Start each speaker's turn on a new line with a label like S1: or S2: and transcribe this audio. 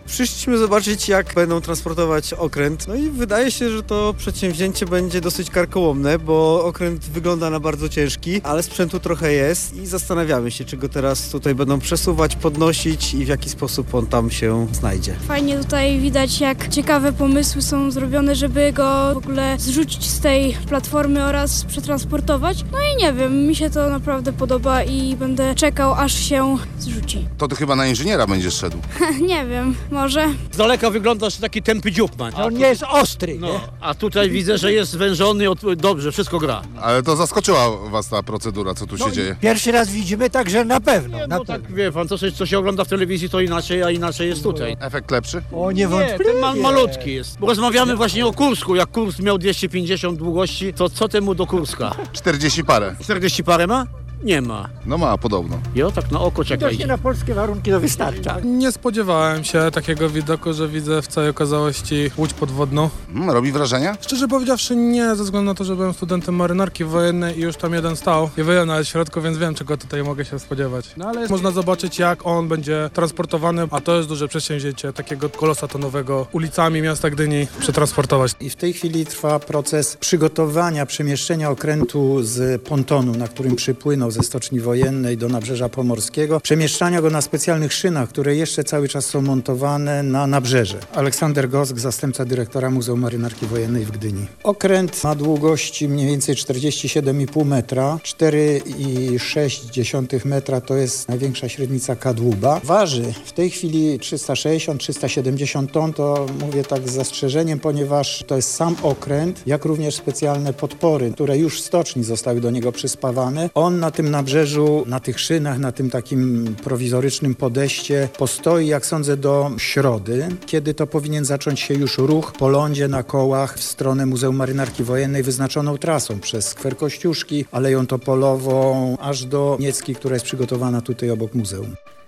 S1: Przyszliśmy zobaczyć, jak będą transportować okręt. No i wydaje się, że to przedsięwzięcie będzie dosyć karkołomne, bo okręt wygląda na bardzo ciężki, ale sprzętu trochę jest i zastanawiamy się, czy go teraz tutaj będą przesuwać, podnosić i w jaki sposób on tam się znajdzie.
S2: Fajnie tutaj widać, jak ciekawe pomysły są zrobione, żeby go w ogóle zrzucić z tej platformy oraz przetransportować. No i nie wiem, mi się to naprawdę podoba i będę czekał, aż się zrzuci.
S3: To ty chyba na inżyniera będziesz szedł.
S2: Nie wiem, może.
S4: Z daleka wygląda, że taki tępy dziób ma.
S5: On nie jest ostry, nie?
S4: No, a tutaj widzę, że jest zwężony, dobrze, wszystko gra.
S3: Ale to zaskoczyła was ta procedura, co tu się dzieje.
S5: Pierwszy raz widzimy, także na pewno.
S4: Nie,
S5: na
S4: no tak,
S5: pewno.
S4: wie pan, co się ogląda w telewizji, to inaczej, a inaczej jest tutaj.
S3: Efekt lepszy?
S5: O,
S4: Nie,
S5: niewątpliwie.
S4: ten malutki jest. Bo rozmawiamy właśnie o Kursku. Jak Kursk miał 250 długości, to co temu do Kurska?
S3: 40 parę.
S4: 40 parę ma? Nie ma.
S3: No ma, podobno.
S4: Jo, tak na oko czekaj.
S5: Widocznie na polskie warunki to wystarcza.
S6: Nie spodziewałem się takiego widoku, że widzę w całej okazałości łódź podwodną.
S3: Robi wrażenie?
S6: Szczerze powiedziawszy nie, ze względu na to, że byłem studentem marynarki wojennej i już tam jeden stał i wyjął nawet w środku, więc wiem, czego tutaj mogę się spodziewać. No ale można zobaczyć, jak on będzie transportowany, a to jest duże przedsięwzięcie, takiego kolosa tonowego ulicami miasta Gdyni przetransportować.
S7: I w tej chwili trwa proces przygotowania, przemieszczenia okrętu z pontonu, na którym przypłynął ze Stoczni Wojennej do Nabrzeża Pomorskiego, przemieszczania go na specjalnych szynach, które jeszcze cały czas są montowane na nabrzeże. Aleksander Gosk, zastępca dyrektora Muzeum Marynarki Wojennej w Gdyni. Okręt ma długości mniej więcej 47,5 metra, 4,6 metra to jest największa średnica kadłuba. Waży w tej chwili 360-370 ton, to mówię tak z zastrzeżeniem, ponieważ to jest sam okręt, jak również specjalne podpory, które już w stoczni zostały do niego przyspawane. On na tym nabrzeżu, na tych szynach, na tym takim prowizorycznym podejście postoi, jak sądzę, do środy, kiedy to powinien zacząć się już ruch po lądzie na kołach w stronę Muzeum Marynarki Wojennej wyznaczoną trasą przez skwer Kościuszki, Aleją Topolową, aż do Niecki, która jest przygotowana tutaj obok muzeum.